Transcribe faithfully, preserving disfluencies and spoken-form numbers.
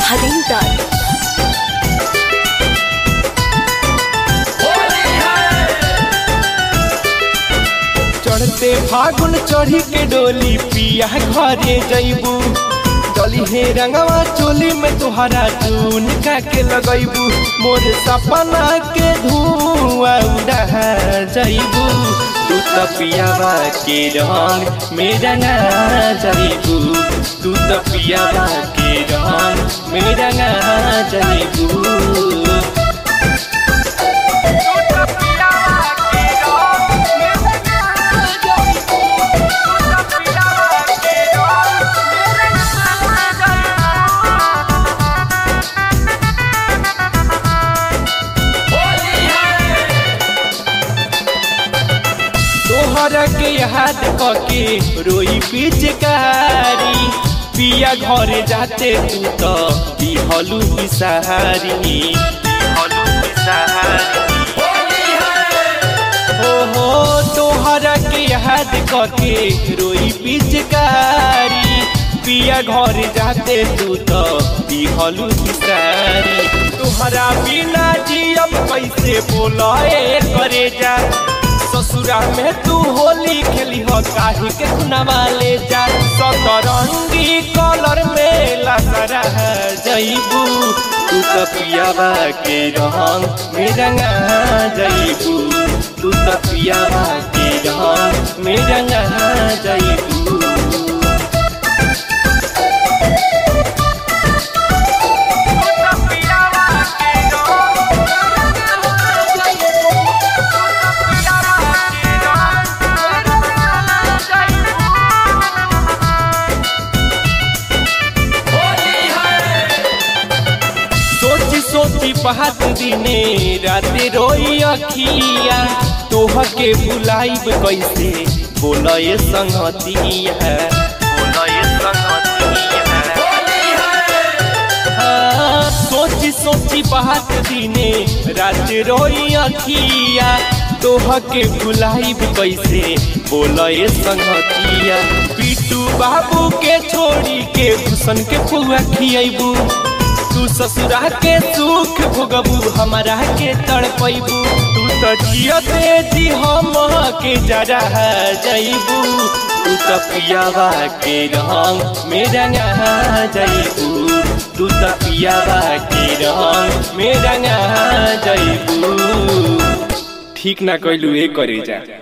हरिंदर। चढ़ते फागुन चढ़ी के डोली पिया घरे जइबू डली हे रंगवा चोली में तुहरा चून का के लगइबू मोर सपना के धुआं उड़ा जइबू तू तो पियावा के रंग में रंगा जइबू तू तो पियावा के रंग में रंगा जइबू। तोहरा के याद कके रोई पिचकारी पिया घरे जाते तू तो दिहलू बिसहारी दिहलू बिसहारी हो हो तोहरा के याद कके रोई पिचकारी पिया घरे जाते तू तो दिहलू बिसहारी तोहरा बिना जियब कैसे बोलाए करे जा ससुरा में तू होली खेली हो काहे के खुनावा ले जा सतरंगी कलर में लसरा जइबू तू तो पियावा के रंग में रंगा जइबू तू तो पियावा के रंग में रंगा जइबू। सोची बात दिने राते रोई अखिया तोह के बुलाइब कैसे बोलए संगतिया बोलए संगतिया हाँ, सोची सोची बात दिने राते रोई अखिया तोह के बुलाइब कैसे बोलए संगतिया पीटू बाबू के छोड़ी के भूषण के फुआ खियाबू तू ससुरा के सुख भोगबू हमारा के तड़पैबू तू तो जियते जी हम के जरा जइबू तू तो पियावा के रंग में रंगा जइबू तू तो पियावा के रंग में रंगा जइबू। ठीक ना कइलू ए करे जा।